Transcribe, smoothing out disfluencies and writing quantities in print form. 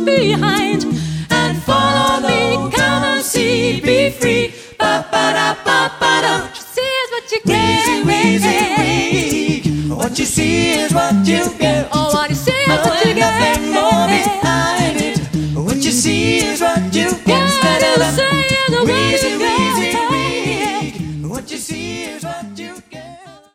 behind and follow me. Come and see, be free. Ba ba da ba ba da. What you see is what you get. What you see is what you get.